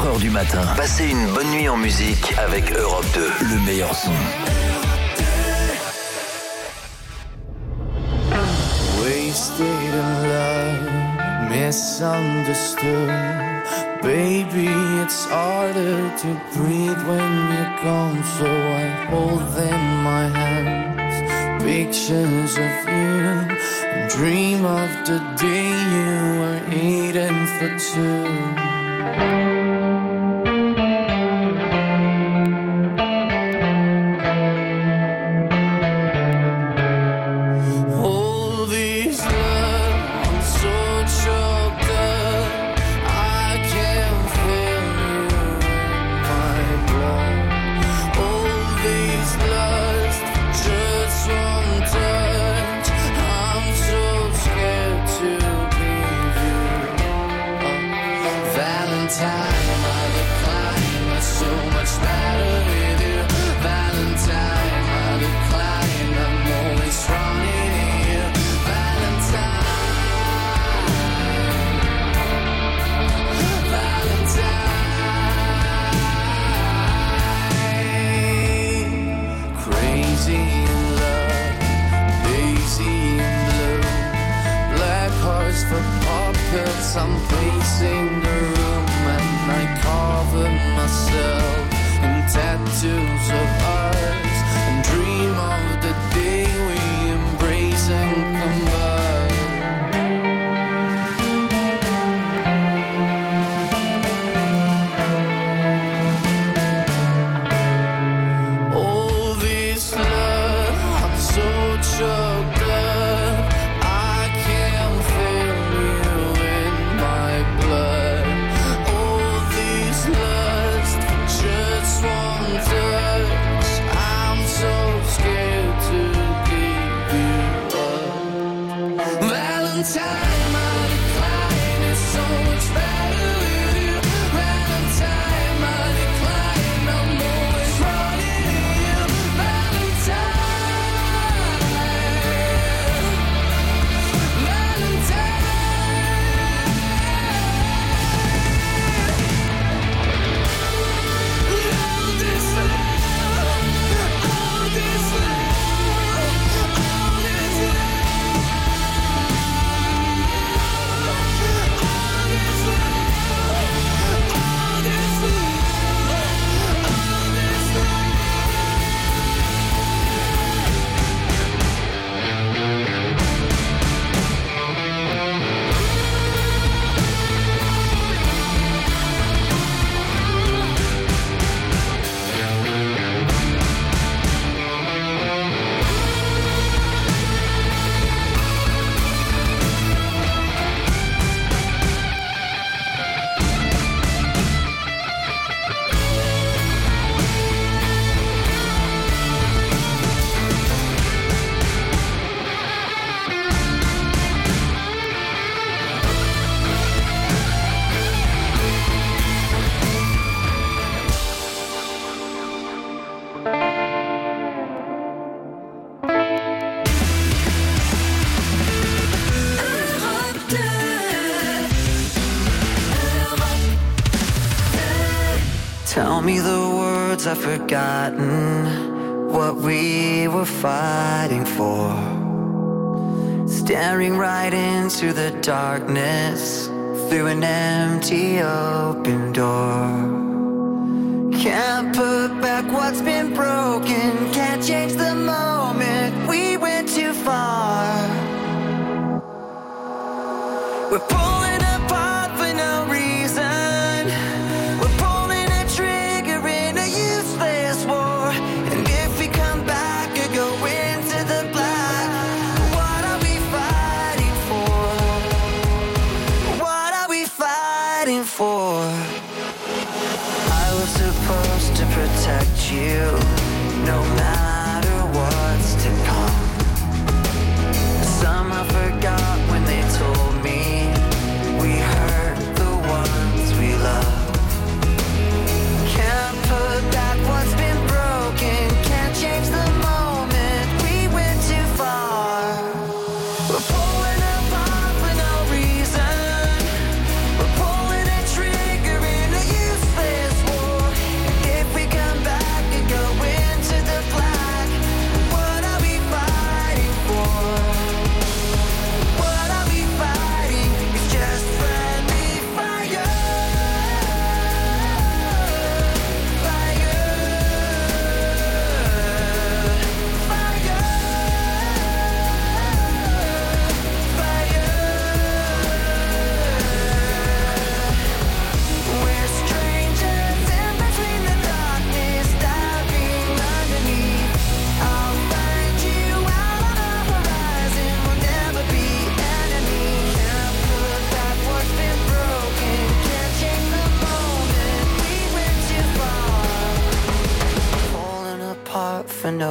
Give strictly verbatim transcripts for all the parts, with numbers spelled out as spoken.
heures du matin. Passez une bonne nuit en musique avec Europe deux, le meilleur son. Wasted in love, misunderstood. Baby, it's harder to breathe when you're gone, so I hold in my hands pictures of you and dream of the day you were eating for two. I'm pacing the room and I cover myself in tattoos of ours and dream of the day we embrace and combine. All this love, I'm so choked up, I can't feel you in my blood. All this lust, just one touch, I'm so scared to give you up. Valentine, my decline is so much better with you. Valentine, my decline, I'm always running to you. Valentine, Valentine. All this love, all this love, all this love, all this love, all this love, all this love. Tell me the words I've forgotten, what we were fighting for. Staring right into the darkness through an empty open door. Can't put back what's been broken, can't change the moment we went too far. We're pulling apart for no reason. We're pulling a trigger in a useless war. And if we come back or go into the black, what are we fighting for? What are we fighting for? I was supposed to protect you, no matter what's to come. Somehow forgot when they told me we hurt the ones we love. Can't put back what's been broken, can't change the moment we went too far. We're pulling apart for no reason. We're pulling a trigger in a useless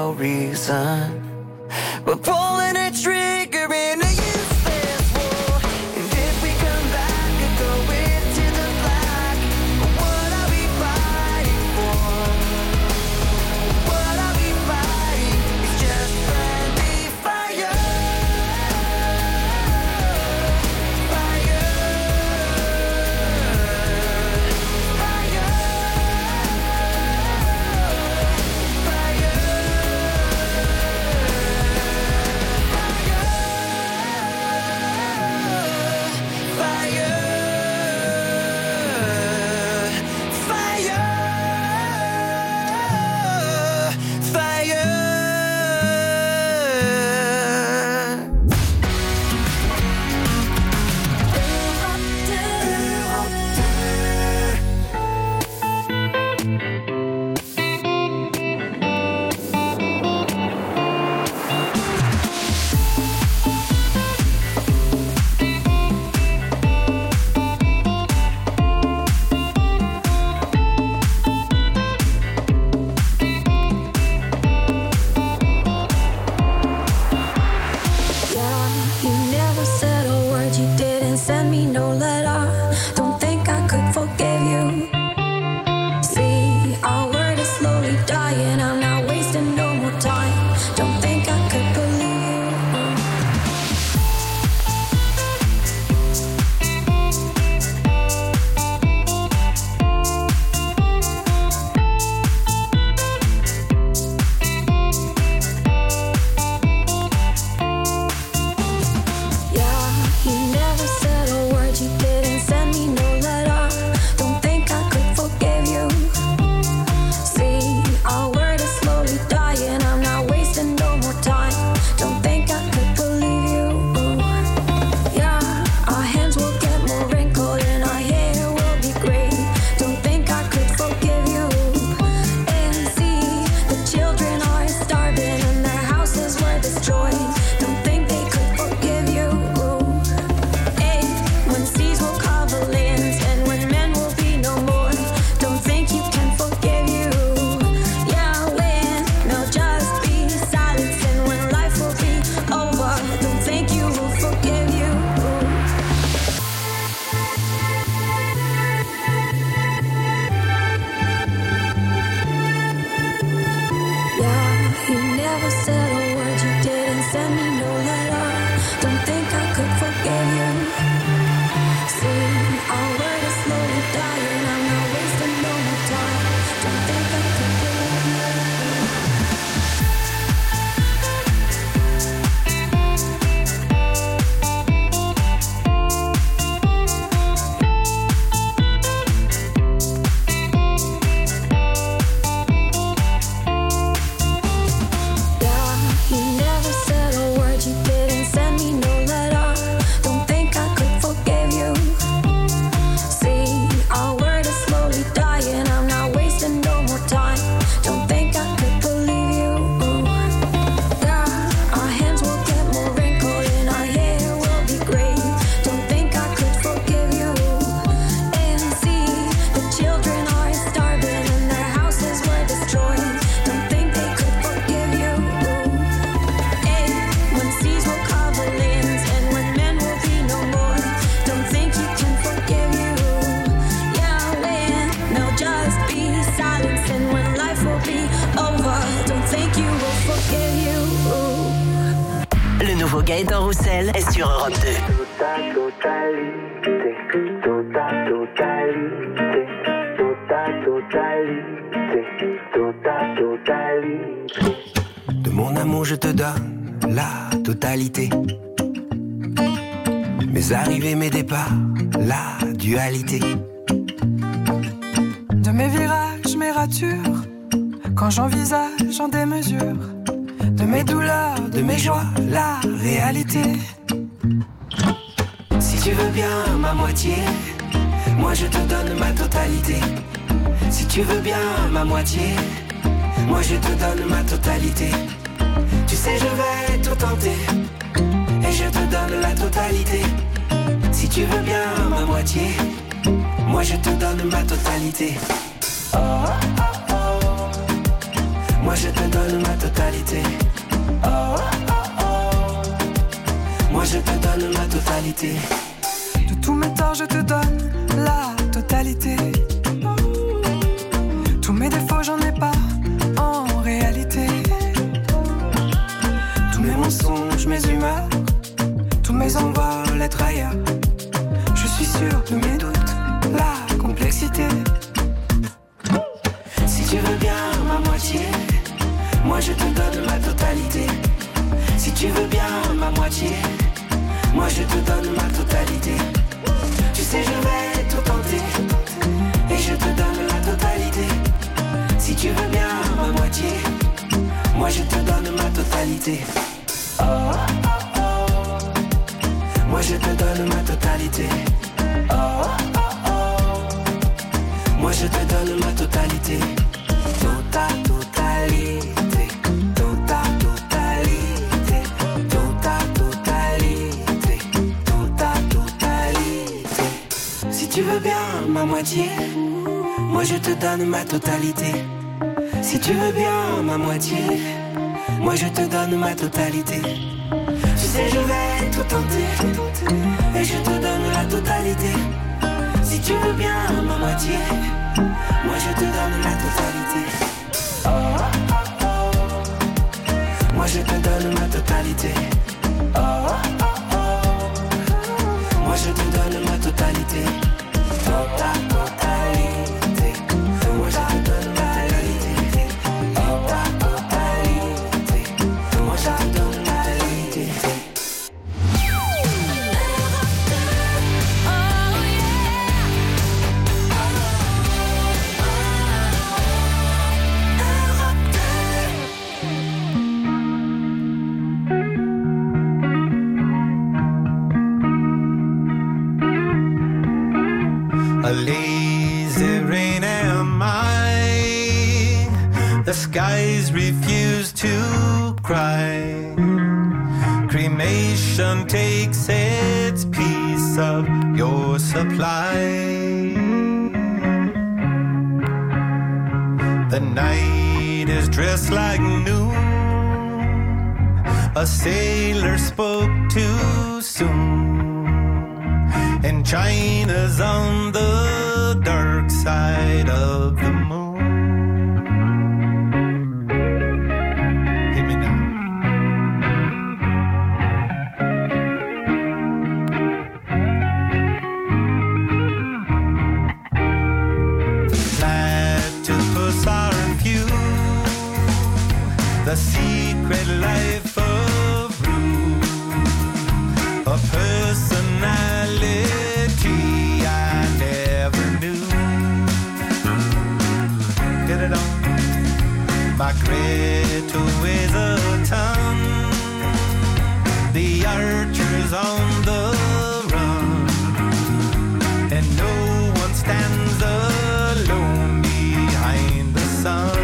no reason. We're pulling a trigger in a useless war. And if we come back and go into the black, what are we fighting for? What are we fighting? It's just friendly fire. Fire. Fire. Gaëtan Roussel est sur Europe deux. Tota totalité, tota totalité, tota totalité, tota totalité. De mon amour je te donne la totalité. Mes arrivées, mes départs, la dualité. De mes virages, mes ratures, quand j'envisage en démesure. De mes douleurs, de mes joies, la réalité. Si tu veux bien ma moitié, moi je te donne ma totalité. Si tu veux bien ma moitié, moi je te donne ma totalité. Tu sais je vais tout tenter, et je te donne la totalité. Si tu veux bien ma moitié, moi je te donne ma totalité. Oh, oh, oh. moi je te donne ma totalité. Oh, oh, oh. Moi je te donne ma totalité. De tous mes torts je te donne la totalité. Tous mes défauts j'en ai pas en réalité. Tous mes mensonges, mes humeurs, tous mes envols être ailleurs. Je suis sûr de mes doutes, la complexité. Si tu veux bien ma moitié, moi je te donne ma totalité. Si tu veux bien ma moitié, moi je te donne ma totalité. Tu sais je vais tout tenter et je te donne la totalité. Si tu veux bien ma moitié, moi je te donne ma totalité. Oh, oh, oh. Moi je te donne ma totalité. Oh, oh, oh. Moi je te donne ma totalité. Tota totalité. Tota totalité. Tota totalité. Tota totalité. Si tu veux bien ma moitié, moi je te donne ma totalité. Si tu veux bien ma moitié, moi je te donne ma totalité. Tu sais je vais tout tenter et je te donne la totalité. Si tu veux bien ma moitié, moi je te donne la totalité. Oh, oh, oh. Moi je te donne ma totalité. Oh, oh, oh. Moi je te donne ma totalité. Tota totalité. Moi je te donne ma totalité. Tota totalité. Moi je te donne ma totalité. A lazy rain am I. The skies refuse to cry. Cremation takes its piece of your supply. The night is dressed like noon. A sailor spoke too soon. And China's on the dark side of the moon. Hear me now. The platypus are few. The secret life of Rue. A personality I never knew. Get it on. My Greta weighs a ton. The archer's on the run. And no one stands alone behind the sun.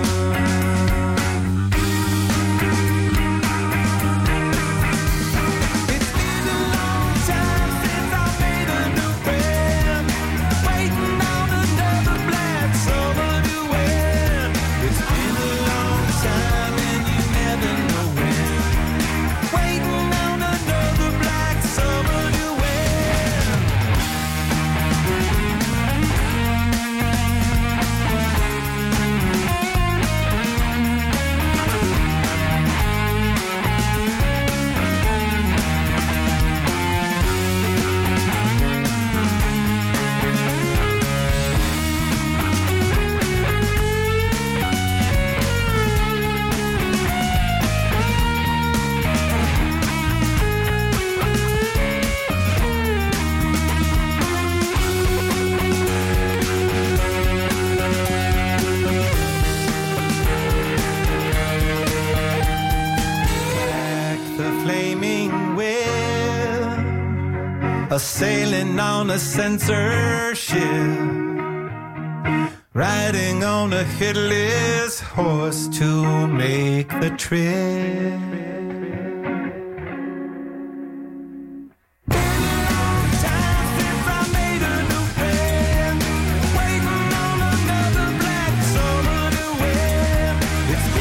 A sailing on a censorship, riding on a headless horse to make the trip. It's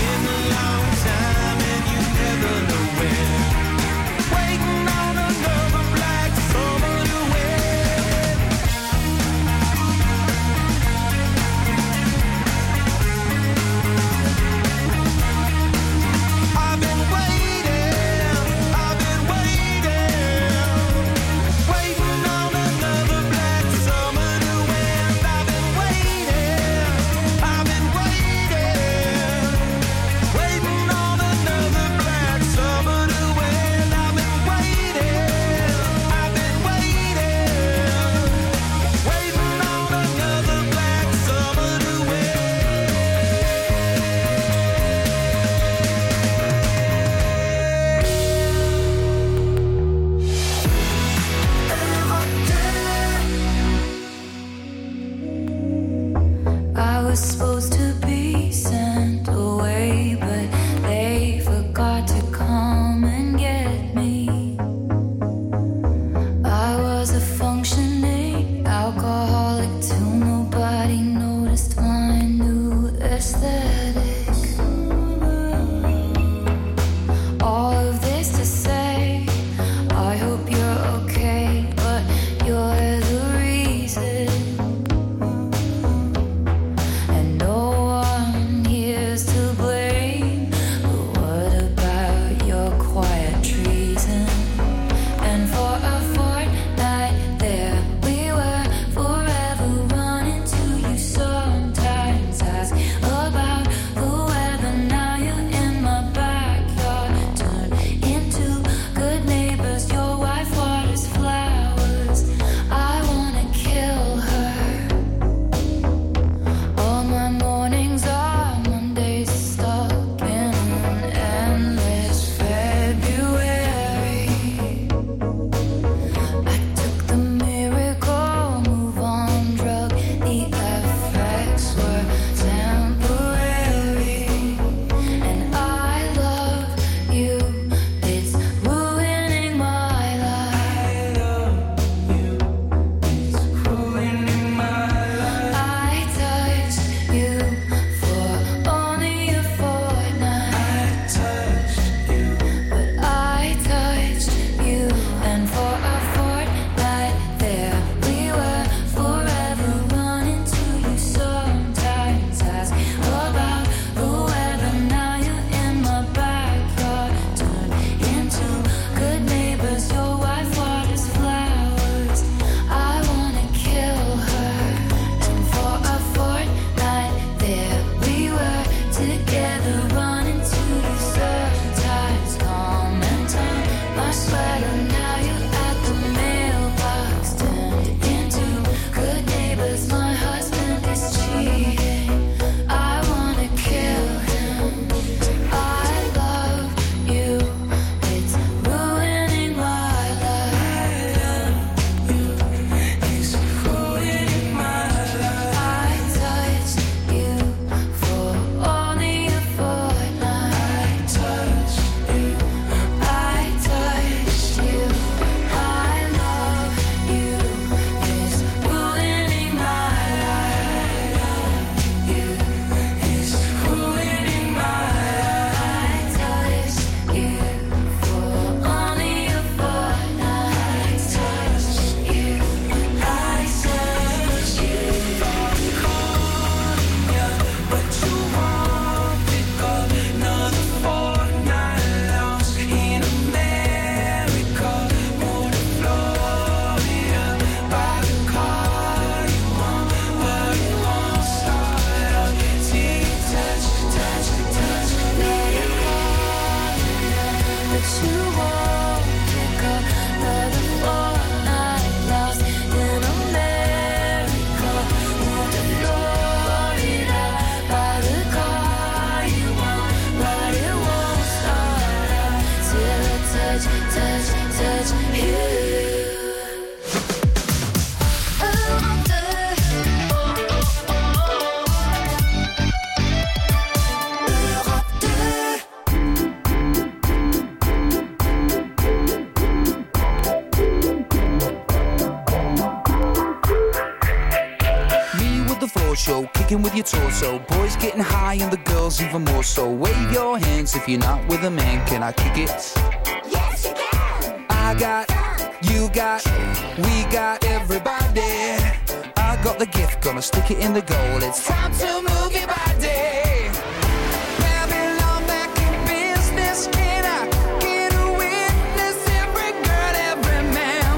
show, kicking with your torso. Boys getting high and the girls even more so. Wave your hands if you're not with a man. Can I kick it? Yes, you can. I got, you got, we got everybody. I got the gift, gonna stick it in the goal. It's time to move your body. Babylon back in business. Can I get a witness? Every girl, every man.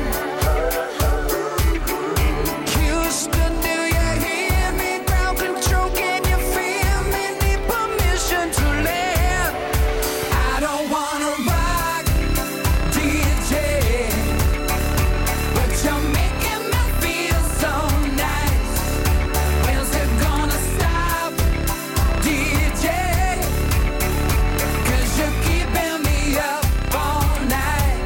Houston, do you hear me? Ground control, can you feel me? Need permission to land. I don't wanna rock, D J, but you're making me feel so nice. When's it gonna stop, D J? 'Cause you're keeping me up all night.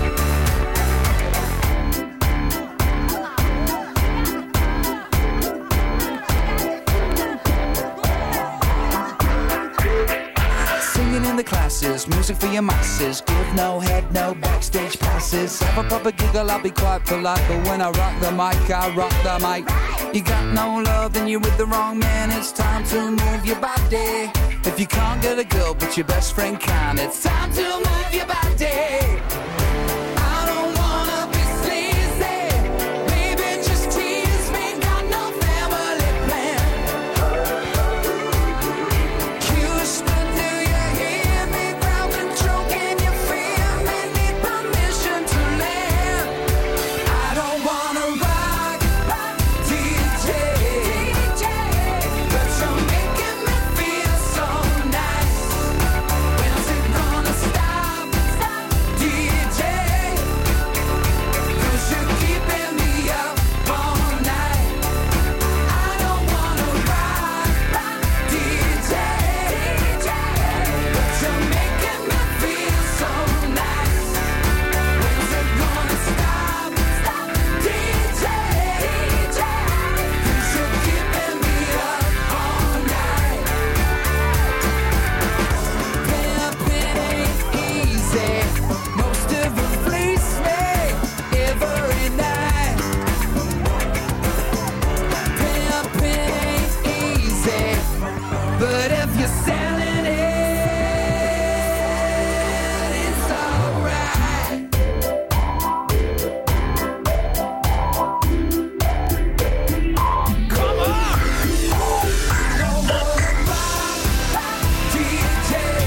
Singing in the classes, music for your masses. Give no head, no backstage passes. Have a proper giggle, I'll be quite polite. But when I rock the mic, I rock the mic. You got no love, then you're with the wrong man. It's time to move your body. If you can't get a girl, but your best friend can, it's time to move your body. I don't wanna be sleazy. Baby, just tease me. Got no family plan. Houston, do you hear me? Ground control, can you feel me? Need permission to land. I don't wanna rock, D J, but you're making me feel so nice. When's it gonna stop, D J? 'Cause you're keeping me up all night. I don't wanna rock, D J, but you're making me feel so nice. When's it gonna stop, D J? 'Cause you're keeping me up all night. Pimpin' ain't easy. Most of them fleece me every night. Pimpin' ain't easy, but if you're selling it, it's alright. Come on! D J,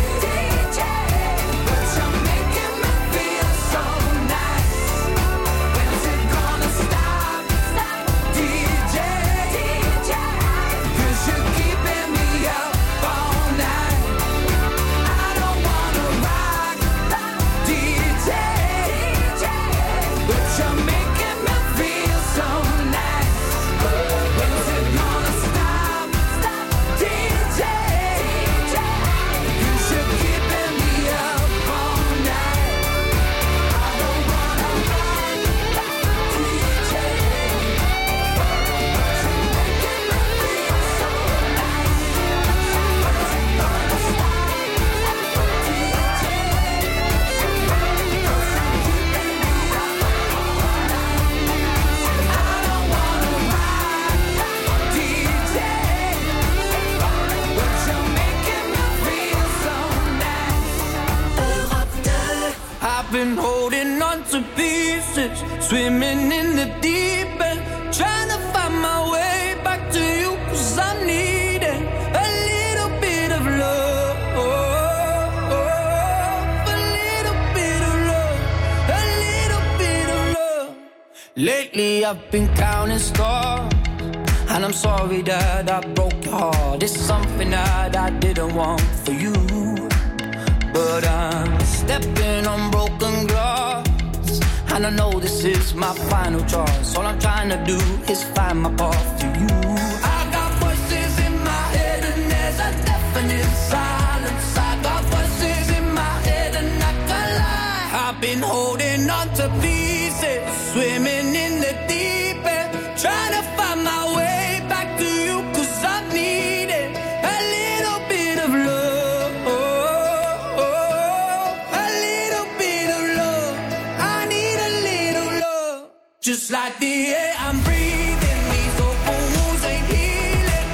but you're making me feel so nice. When's it gonna stop, D J? 'Cause you're keeping me up all night. I don't wanna rock, D J, but you're making me feel so nice. When's it gonna stop, D J? 'Cause you're keeping me up all night. I don't wanna rock, D J, but you're making me feel so nice. When's it gonna stop, D J? 'Cause you're keeping me up all night. I don't wanna rock, D J, but you're making me feel so nice. I've been holding on to pieces, swimming in the deep end, trying to find my way back to you, 'cause I need it. A little bit of love, a little bit of love, a little bit of love. Lately I've been counting stars, and I'm sorry that I broke your heart. It's something that I didn't want for you, but I'm stepping on broken glass, and I know this is my final choice. All I'm trying to do is find my path to you. I got voices in my head and there's a definite silence. I got voices in my head and I can't lie. I've been holding on to pieces, swimming in the deep end, trying to find my way back to you, 'cause I need it. A little bit of love, a little bit of love. I need a little love, just like the air I'm breathing. These open wounds ain't healing.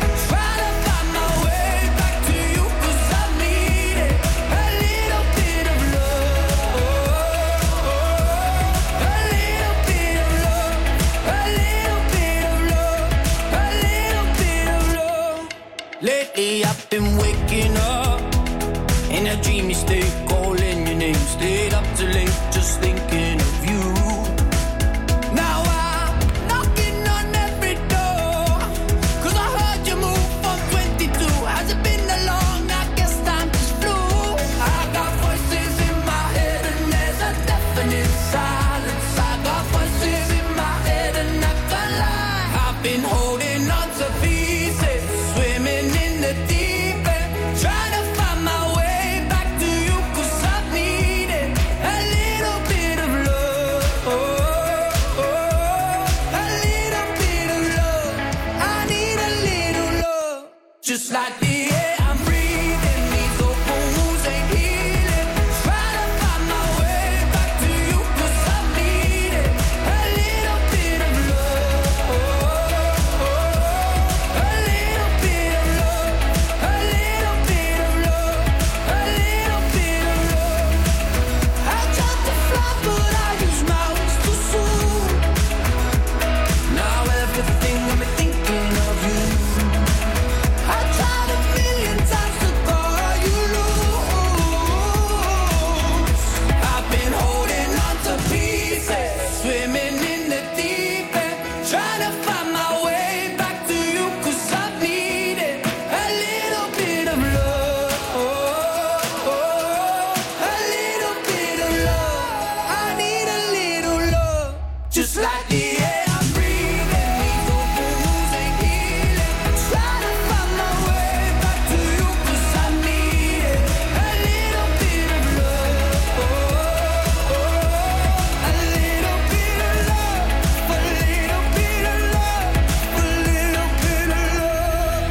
just like the air I breathe. Let me go through losing healing. I try to find my way back to you, 'cause I need it. A little bit of love, oh, oh, oh. A little bit of love, a little bit of love, a little bit of love.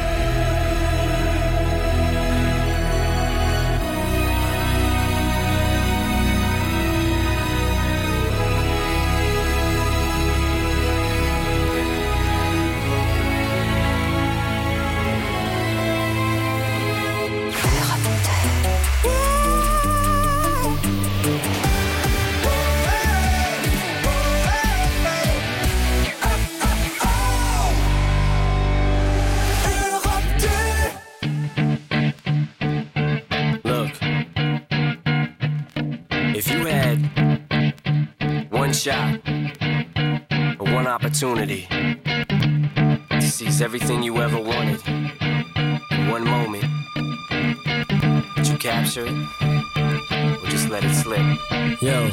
Look, if you had one shot or one opportunity to seize everything you ever wanted in one moment, would you capture it or just let it slip? Yo.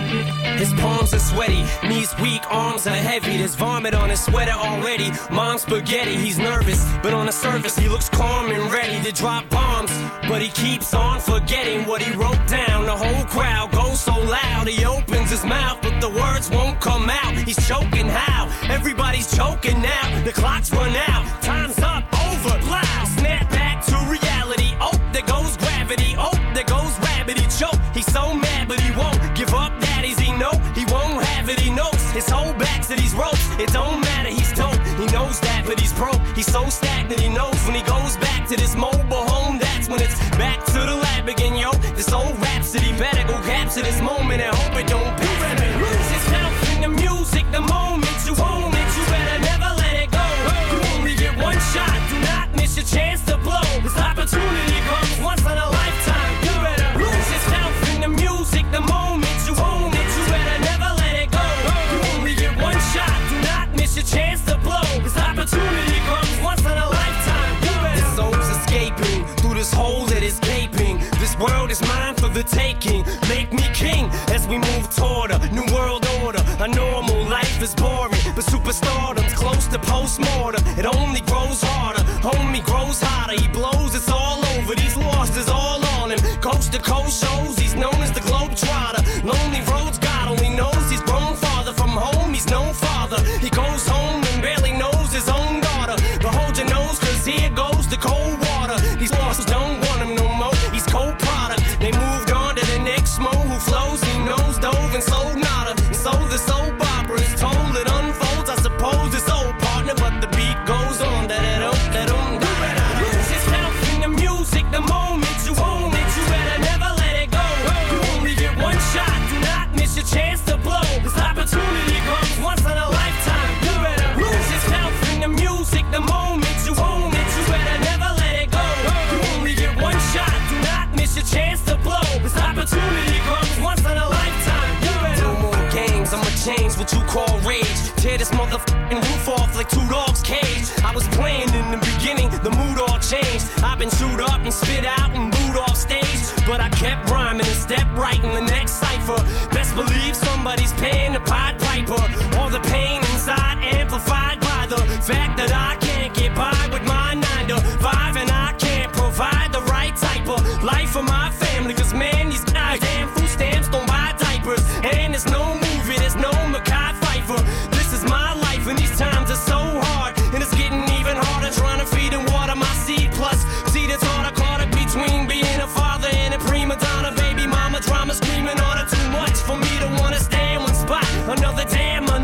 His palms are sweaty, knees weak, arms are heavy. There's vomit on his sweater already. Mom's spaghetti, he's nervous, but on the surface he looks calm and ready to drop bombs. But he keeps on forgetting what he wrote down. The whole crowd goes so loud, he opens his mouth, but the words won't come out. He's choking how? Everybody's choking now. The clock's run out, time's up, over, loud. Snap back to reality. Oh, there goes gravity. Oh, there goes rabbit. He choke. He's so mad, but he won't give up. Daddies, he know he won't have it. He knows his whole back to these ropes. It don't matter. He's dope. He knows that, but he's broke. He's so stagnant. He knows when he goes back to this mobile home, that's when it's back to the lab again, yo. This old rhapsody better go capture this moment and hope it don't be. Lose yourself in the music, the moment you own it, you better never let it go. You only get one shot. Do not miss your chance to blow. This opportunity comes once in a lifetime. You better lose yourself in the music, the moment you own it, you better never let it go. You only get one shot. Do not miss your chance to blow. This opportunity comes once in a lifetime. You better. This soul's escaping through this hole that is gaping. This world is mine for the taking. Make me king as we move toward a new world order. A normal life is boring, but superstardom's close to postmortem. It only grows harder, homie grows hotter. He blows, it's all over. These losses all on him. Coast to coast shows, he's known as the Globetrotter. Lonely roads, God only knows he's grown farther from home. He's no father. He goes home and barely knows his own daughter. But hold your nose, 'cause here goes the cold water. These losses don't want him no more. He's cold product. They moved on to the next mo who flows. He knows dove and sold nada. And so the soap opera is told. It unfolds. I suppose it's old partner, but the beat goes on. Da da da da da. You better lose yourself in the music, the moment you own it. You better never let it go. You only get one shot. Do not miss your chance to blow. This opportunity comes once in a lifetime. You better lose yourself in the music, the moment you own it. You better never let it go. You only get one shot. Do not miss your chance to blow. This opportunity comes once in a lifetime. You better. No more games, I'ma change what you call rage. Tear this motherfucking roof off like two dogs' cage. I was playing in the beginning, the mood all changed. I've been chewed up and spit out and booed off stage, but I kept rhyming and stepped right in the next cipher. Best believe somebody's paying the Pied Piper. All the pain inside amplified by the fact that I can't get by with my nine to five, and I can't provide the right type of life for my family. 'Cause man, these guys damn food stamps don't buy diapers, and there's no movie, there's no Mackay Pfeiffer. This is my life, and these times are so hard, and it's getting even harder trying to feed and water my seed. Plus, see the thought I caught up between being a father and a prima donna. Baby mama drama screaming order too much for me to wanna stay in one spot. Another damn, another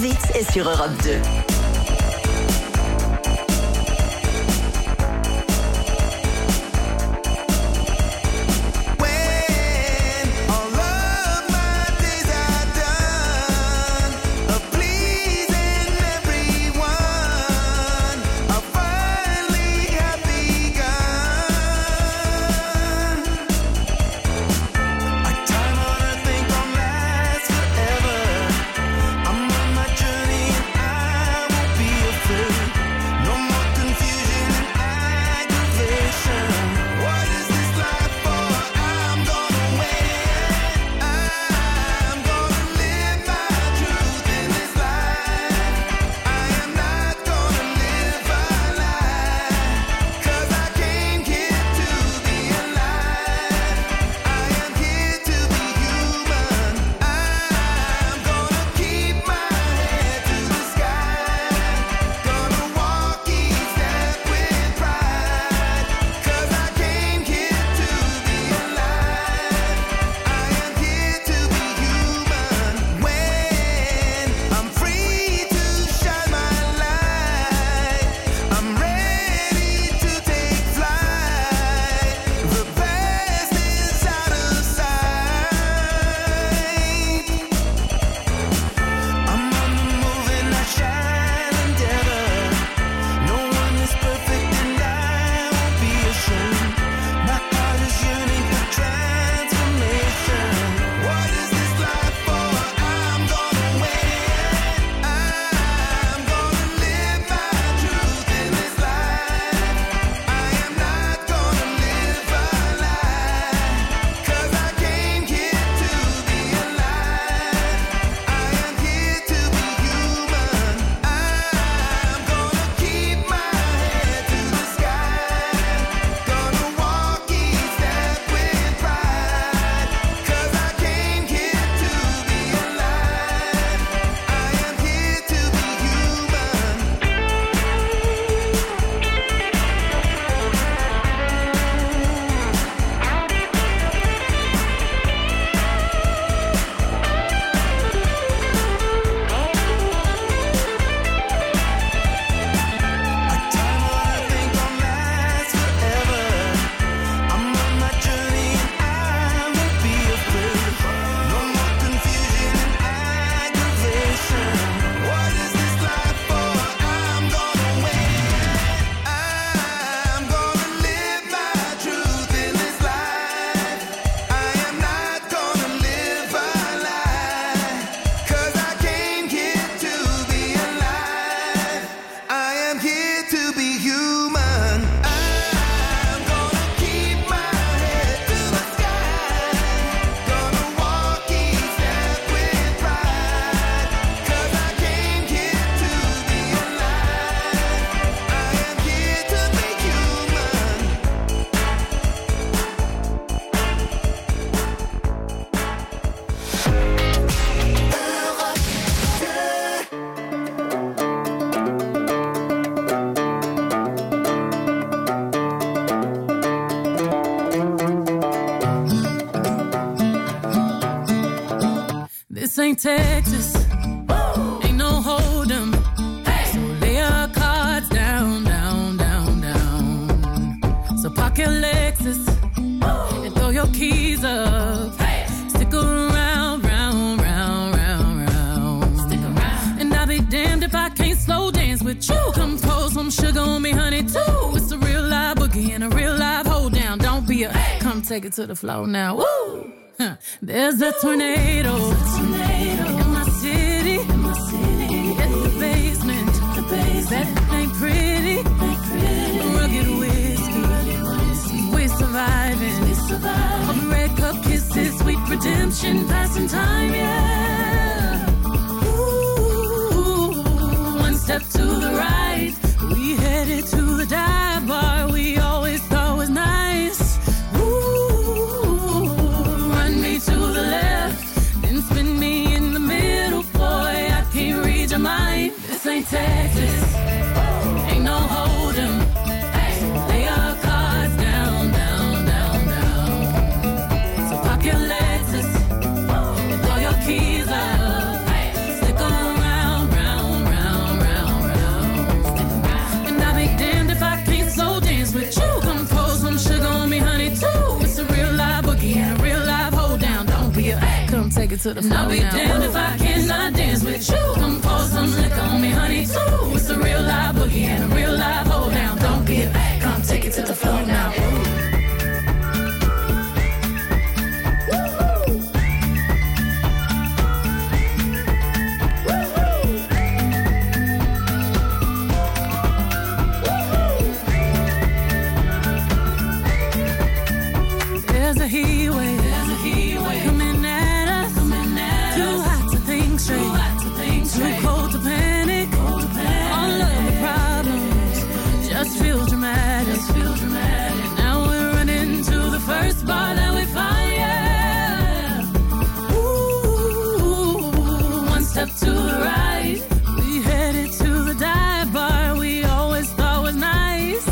Kravitz est sur Europe deux. This ain't Texas, ain't no hold'em. So lay your cards down, down, down, down. So park your Lexus and throw your keys up. Stick around, round, round, round, round. Stick around. And I'll be damned if I can't slow dance with you. Come pour some sugar on me, honey, too. It's a real live boogie and a real live hold down. Don't be a, come take it to the floor now. Woo! There's a tornado, There's a tornado in my city. In my city. In the basement, the basement. That ain't pretty. Ain't pretty. Rugged whiskey, Rugged whiskey. We surviving. We surviving. All the red cup kisses, sweet redemption, passing time, yeah. Ooh, one step to the right, we headed to the dive bar we always thought was nice. To the left, then spin me in the middle, boy, I can't read your mind. This ain't Texas, ain't no hold'em. Lay your cards down, down, down, down. So park your Lexus and throw take it to the floor. I'll be damned if I cannot dance with you. Come pour some liquor on me, honey, too. It's a real live boogie and a real live hold down. Don't be a back, come take it to the floor now. There's a heat wave, there's a heat wave coming at us, coming at too us. Hot to think straight, too hot to think straight, too cold to panic, cold to panic. All of the problems just feel dramatic, just feel dramatic. Now we're running to the first bar that we find, yeah. Ooh, one step to the right, we headed to the dive bar we always thought was nice.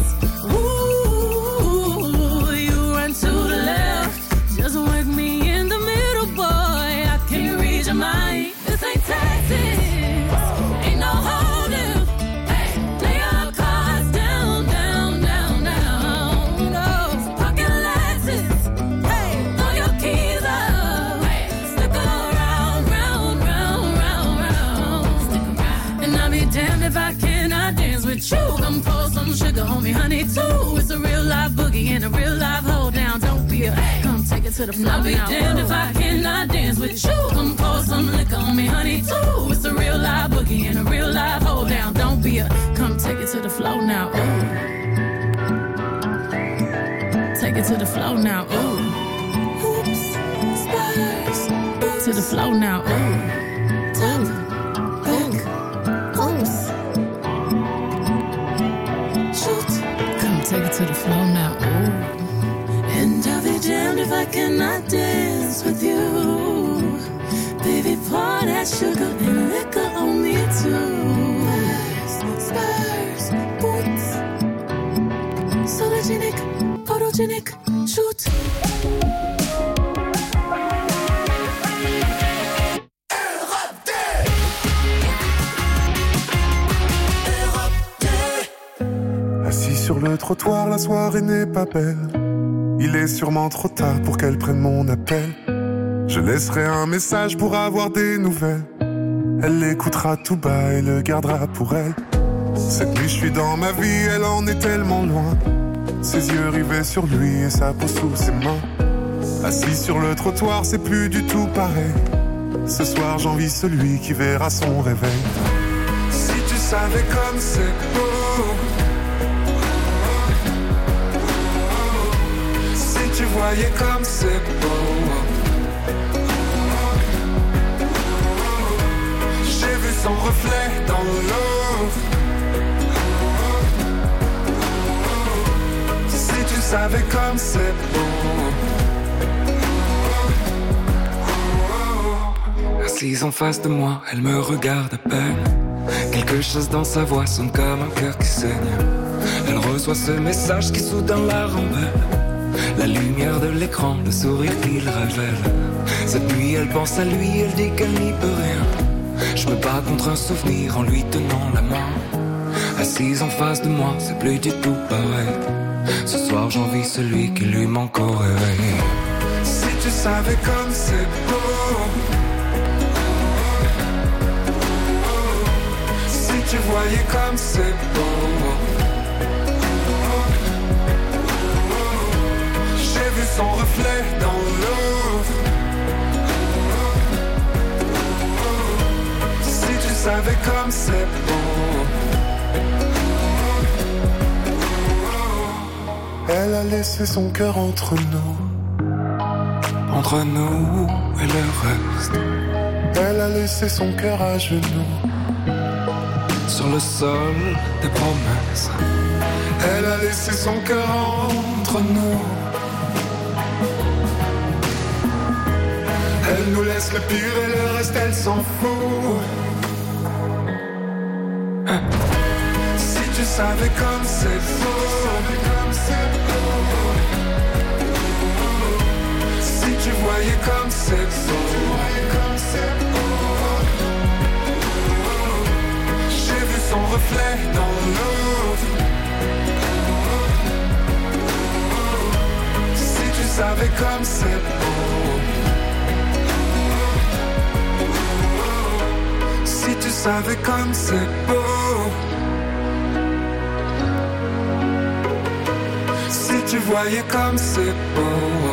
Ooh, you run to the left, just work me in the middle, boy. I can't read your mind. This ain't Texas, ain't no holding. Hey, lay your cards down, down, down, down. No, so pocket Lexus. Hey, throw your keys up. Hey, stick around, round, round, round, round. Stick around. And I'll be damned if I cannot dance with you. Come pour some sugar on me, honey, too. It's a real live boogie and a real live hold down. Don't be a come take it to the floor. I'll be damned if I cannot dance with you. Come pour some liquor on me, honey, too. It's a real live boogie and a real live hold down. Don't be a come take it to the floor now. Ooh. Take it to the floor now. Ooh. Oops, spiders. To the floor now. Ooh. Tap, back, oops. Shoot. Come take it to the floor now. Ooh. And I'll be damned if I cannot dance with you. Baby, pour that sugar and liquor on me too. Spurs, boots. Sologenic, photogenic, shoot. Assis sur le trottoir, la soirée n'est pas belle. Il est sûrement trop tard pour qu'elle prenne mon appel. Je laisserai un message pour avoir des nouvelles. Elle l'écoutera tout bas et le gardera pour elle. Cette nuit je suis dans ma vie, elle en est tellement loin. Ses yeux rivés sur lui et sa peau sous ses mains. Assis sur le trottoir, c'est plus du tout pareil. Ce soir j'envie celui qui verra son réveil. Si tu savais comme c'est beau, si tu voyais comme c'est beau. J'ai vu son reflet dans l'eau. Si tu savais comme c'est beau. Assise en face de moi, elle me regarde à peine. Quelque chose dans sa voix sonne comme un cœur qui saigne. Elle reçoit ce message qui soudain la rembelle. La lumière de l'écran, le sourire qu'il révèle. Cette nuit elle pense à lui, elle dit qu'elle n'y peut rien. Je me bats contre un souvenir en lui tenant la main. Assise en face de moi, c'est plus du tout pareil. Ce soir j'envie celui qui lui manque au réveil. Si tu savais comme c'est beau. Si tu voyais comme c'est beau. J'ai vu son reflet dans l'eau. Si tu savais comme c'est beau. Elle a laissé son cœur entre nous. Entre nous et le reste. Elle a laissé son cœur à genoux. Sur le sol des promesses. Elle a laissé son cœur entre nous. Elle nous laisse le pire et le reste elle s'en fout. Hein? Si tu savais comme c'est beau. Si tu voyais comme c'est beau. J'ai vu son reflet dans l'eau. Si tu savais comme c'est beau. savais comme c'est beau. Si tu voyais comme c'est beau.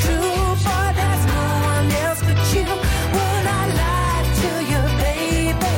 Baby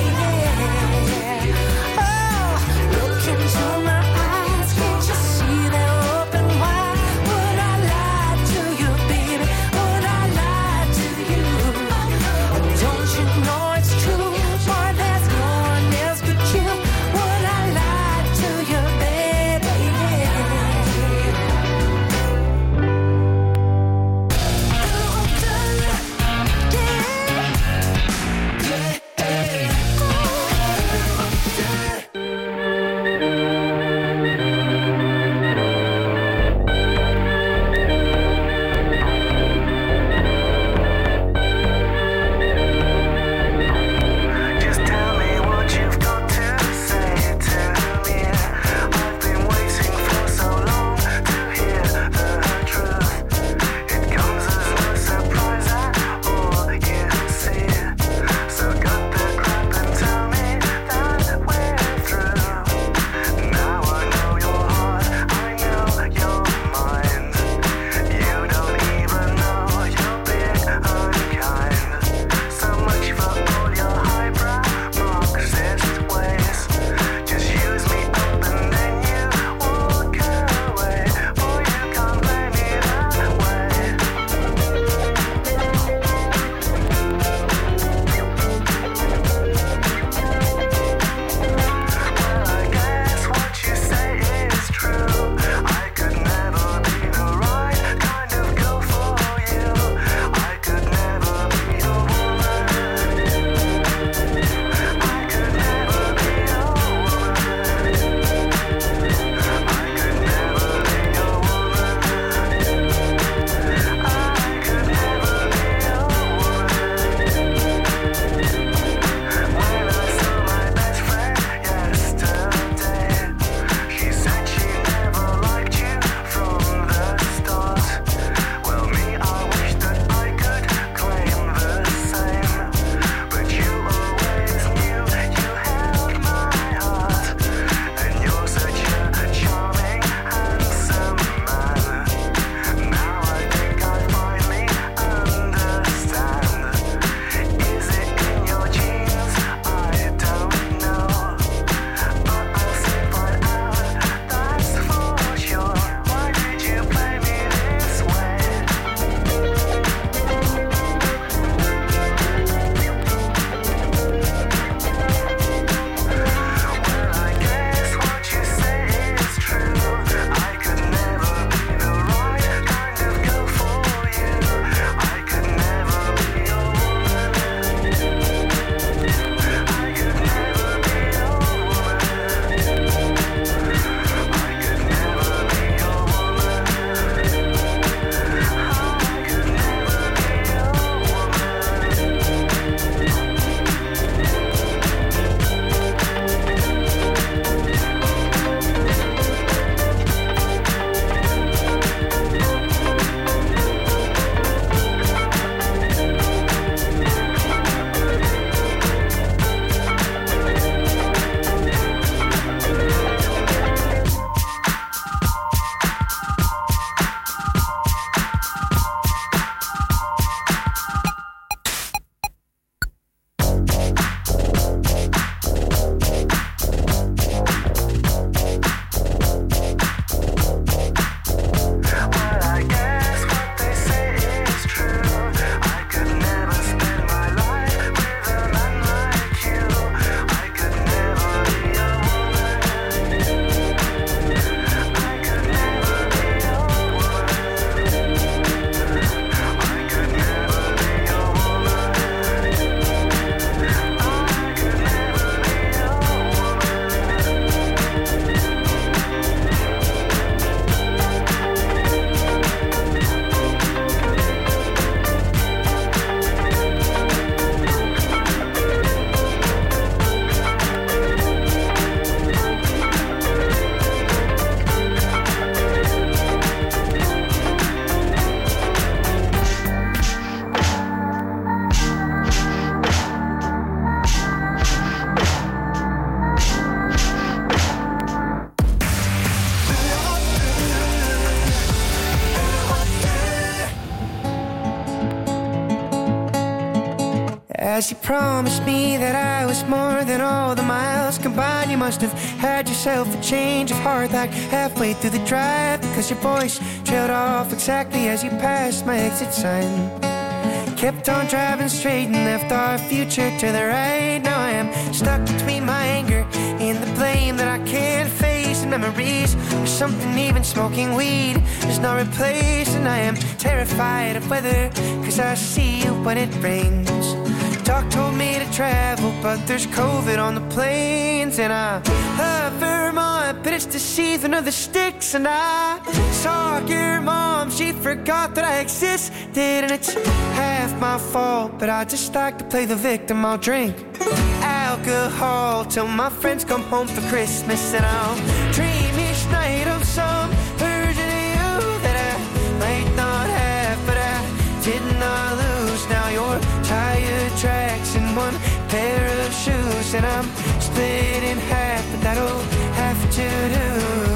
As you promised me that I was more than all the miles combined, you must have had yourself a change of heart like halfway through the drive, because your voice trailed off exactly as you passed my exit sign. Kept on driving straight and left our future to the right. Now I am stuck between my anger and the blame that I can't face, and memories of something even smoking weed is not replaced. And I am terrified of weather, cause I see you when it rains. Doc told me to travel, but there's COVID on the planes. And I love Vermont, but it's the season of the sticks. And I saw your mom, she forgot that I existed. And it's half my fault, but I just like to play the victim. I'll drink alcohol till my friends come home for Christmas. And I'll dream each night of some version of you that I might not have, but I did not lose. Now you're tire tracks and one pair of shoes, and I'm split in half, but that'll have to do.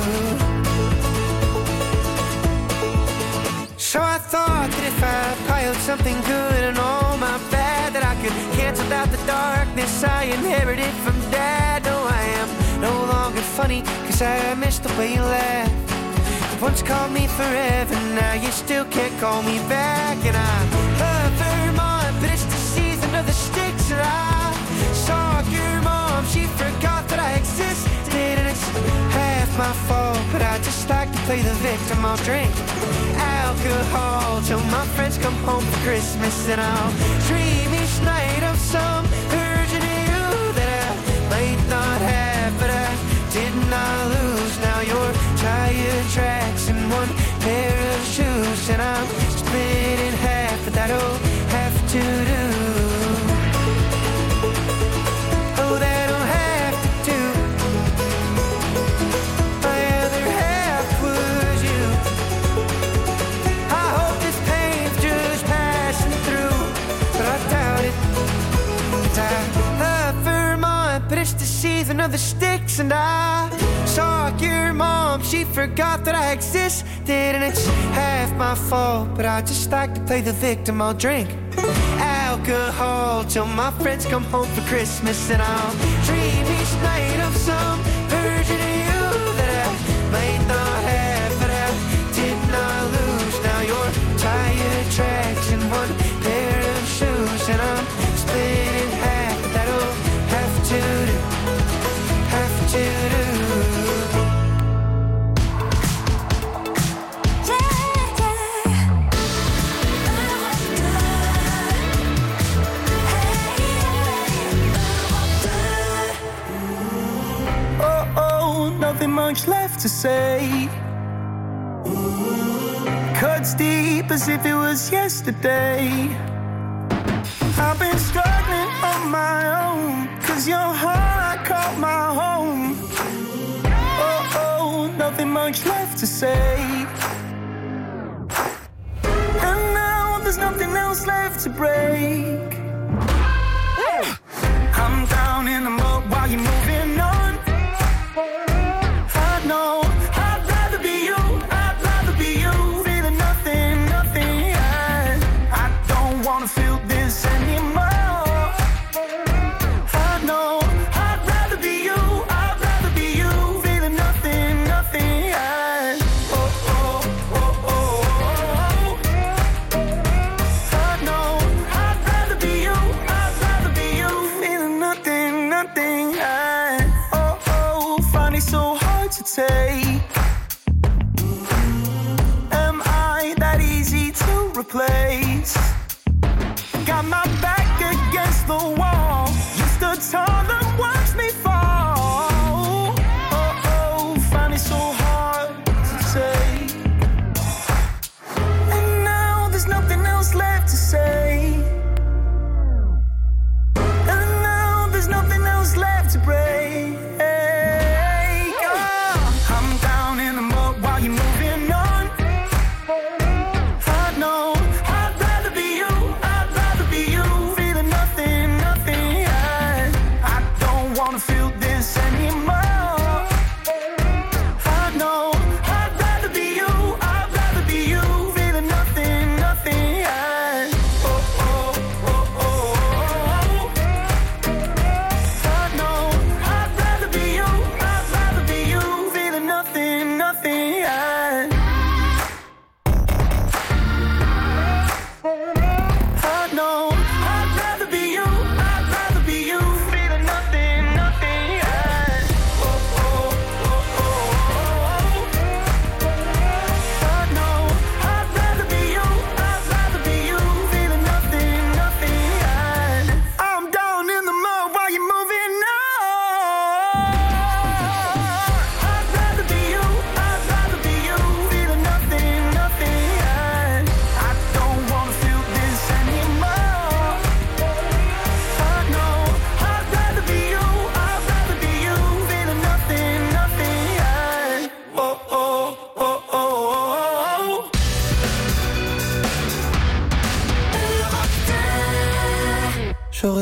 So I thought that if I piled something good and all my bad, that I could cancel out the darkness I inherited from Dad. No, I am no longer funny, cause I miss the way you laugh. You once called me forever, now you still can't call me back. And I love Vermont, but it's the season of the sticks. And I saw your mom, she forgot that I existed. And it's half my fault, but I just like to play the victim. I'll drink alcohol till my friends come home for Christmas. And I'll dream each night of some version of you that I might not have, but I did not lose. Now you're tire tracks and one pair of shoes, and I'm split in half, but that'll have to do. Oh, that'll have to do. My other half was you. I hope this pain's just passing through, but I doubt it. Cause I love Vermont, but it's the season of the sticks. And I saw your mom, she forgot that I existed. And it's half my fault, but I just like to play the victim. I'll drink alcohol till my friends come home for Christmas. And I'll dream each night of some version of you that I might not have, but I did not lose. Now you're tire tracks and one pair of shoes, and I'm split in half, but that'll have to do, have to do. Nothing much left to say. Cuts deep as if it was yesterday. I've been struggling on my own, cause your heart I call my home. Oh, oh, nothing much left to say. And now there's nothing else left to break. I'm down in the mud while you're moving on. No, I'd rather be you, I'd rather be you. Feeling nothing, nothing, yeah. I don't wanna feel this anymore. I know, I'd rather be you, I'd rather be you. Feeling nothing, nothing, yeah. Oh, oh, oh, oh, oh. I know, I'd rather be you, I'd rather be you. Feeling nothing, nothing, yeah. Oh, oh, find it so hard to take. Am I that easy to replace? Got my back against the wall. You stood tall and watched me fall. Oh, oh, find it so hard to take. And now there's nothing else left to say. And now there's nothing else left to break. Oh,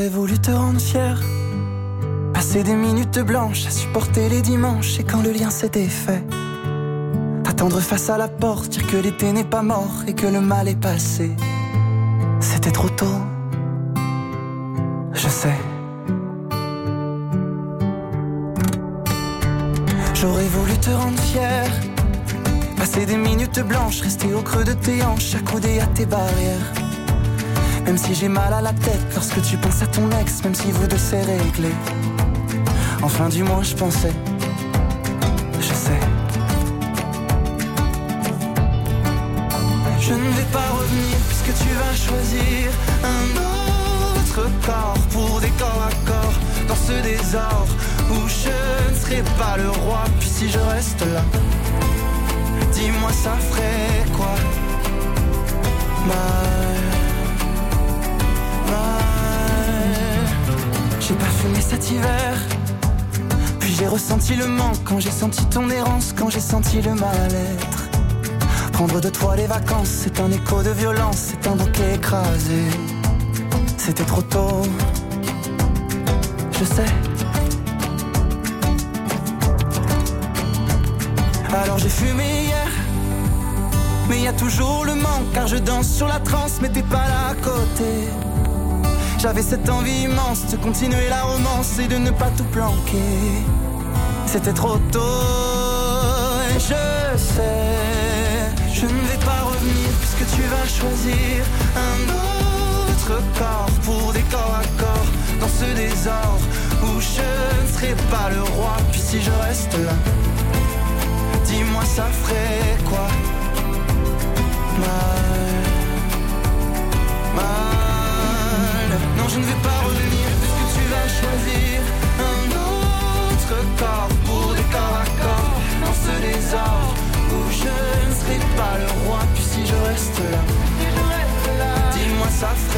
J'aurais voulu te rendre fier, passer des minutes blanches à supporter les dimanches. Et quand le lien s'est défait, t'attendre face à la porte, dire que l'été n'est pas mort et que le mal est passé. C'était trop tôt, je sais. J'aurais voulu te rendre fier, passer des minutes blanches, rester au creux de tes hanches, accoudé à tes barrières. Même si j'ai mal à la tête lorsque tu penses à ton ex, même si vous deux c'est réglé. En fin du mois je pensais, je sais. Je ne vais pas revenir puisque tu vas choisir un autre corps pour des corps à corps dans ce désordre où je ne serai pas le roi. Puis si je reste là, dis-moi ça ferait quoi? Mal, mal. J'ai pas fumé cet hiver, puis j'ai ressenti le manque quand j'ai senti ton errance, quand j'ai senti le mal-être. Prendre de toi les vacances, c'est un écho de violence, c'est un bouquet écrasé. C'était trop tôt, je sais. Alors j'ai fumé hier, mais y a toujours le manque, car je danse sur la transe, mais t'es pas là à côté. J'avais cette envie immense de continuer la romance et de ne pas tout planquer. C'était trop tôt, et je sais, je ne vais pas revenir puisque tu vas choisir un autre corps pour des corps à corps dans ce désordre où je ne serai pas le roi. Puis si je reste là, dis-moi ça ferait quoi? Mal, mal. Non, je ne vais pas revenir puisque tu vas choisir un autre corps pour des corps à corps dans ce désordre où je ne serai pas le roi. Puis si je reste là, dis-moi ça ferait